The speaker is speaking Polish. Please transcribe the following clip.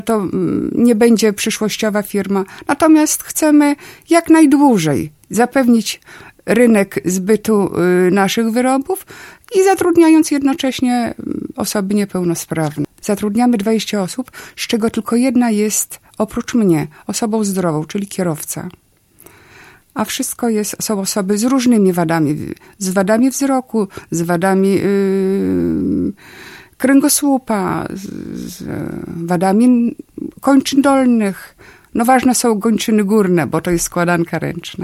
To nie będzie przyszłościowa firma. Natomiast chcemy jak najdłużej zapewnić rynek zbytu naszych wyrobów i zatrudniając jednocześnie osoby niepełnosprawne. Zatrudniamy 20 osób, z czego tylko jedna jest, oprócz mnie, osobą zdrową, czyli kierowca. A wszystko są osoby z różnymi wadami. Z wadami wzroku, z wadami kręgosłupa, z wadami kończyn dolnych. No ważne są kończyny górne, bo to jest składanka ręczna.